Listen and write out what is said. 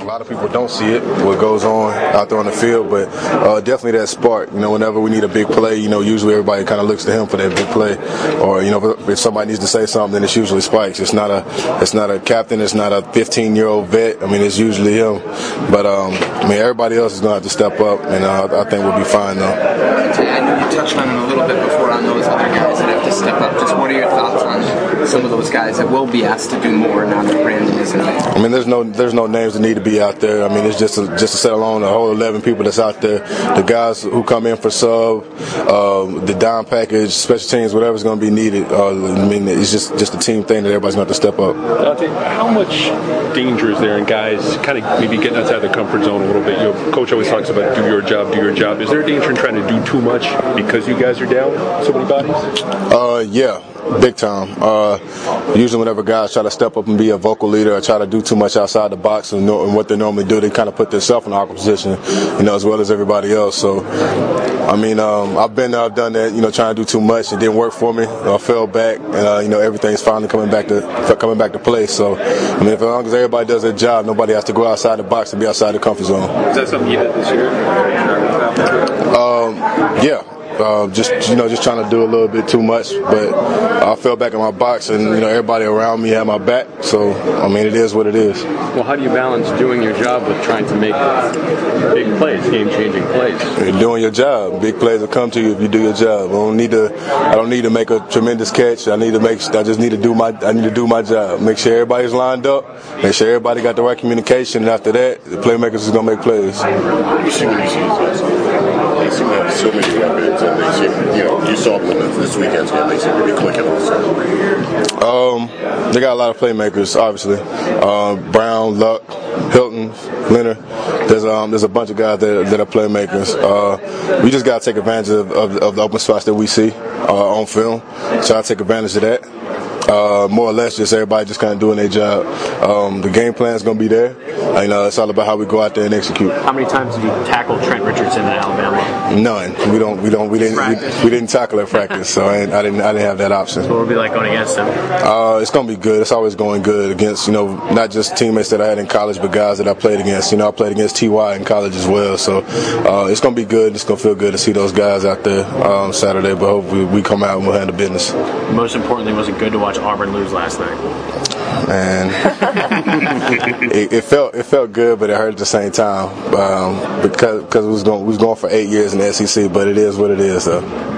lot of people don't see it, what goes on out there on the field, but definitely that spark. Whenever we need a big play, usually everybody kind of looks to him for that big play. Or if somebody needs to say something, then it's usually Spikes. It's not a captain. It's not a 15-year-old vet. It's usually him. But everybody else is going to have to step up, and I think we'll be fine though. I know you touched on it a little bit before on those other guys that have to step up. Just what are your thoughts on some of those guys that will be asked to do more now that Brandon isn't there? There's no names that need to be out there. It's just to settle on the whole 11 people that's out there. The guys who come in for sub, the down package, special teams, whatever's going to be needed. It's just a team thing that everybody's going to have to step up. Dante, how much danger is there in guys kind of maybe getting outside the comfort zone a little bit? Coach always talks about do your job. Is there a danger in trying to do too much because you guys are down so many bodies? Yeah. Big time. Usually whenever guys try to step up and be a vocal leader or try to do too much outside the box and what they normally do, they kind of put themselves in an awkward position, as well as everybody else. So, I've been there, I've done that, trying to do too much. It didn't work for me. I fell back, and, everything's finally coming back to play. So, as long as everybody does their job, nobody has to go outside the box and be outside the comfort zone. Is that something you did this year? Yeah. Just trying to do a little bit too much, but I fell back in my box, and everybody around me had my back. So it is what it is. Well, how do you balance doing your job with trying to make big plays, game-changing plays? You're doing your job. Big plays will come to you if you do your job. I don't need to make a tremendous catch. I just need to do my job. Make sure everybody's lined up. Make sure everybody got the right communication, and after that, the playmakers is gonna make plays. They seem to have so many weapons, and they seem, you saw them in this weekend's game. They seem to be clicking also. They got a lot of playmakers, obviously. Brown, Luck, Hilton, Leonard. There's a bunch of guys that are playmakers. We just got to take advantage of the open spots that we see on film. Try to take advantage of that. More or less, just everybody just kind of doing their job. The game plan is going to be there. It's all about how we go out there and execute. How many times did you tackle Trent Richardson in Alabama? None. We didn't tackle at practice, so I didn't have that option. So what would it be like going against him? It's going to be good. It's always going good against not just teammates that I had in college, but guys that I played against. I played against T.Y. in college as well, so it's going to be good. It's going to feel good to see those guys out there Saturday, but hopefully we come out and we'll handle business. Most importantly, was it good to watch Auburn lose last night? And it felt good, but it hurt at the same time because we was going for 8 years in the SEC. But it is what it is.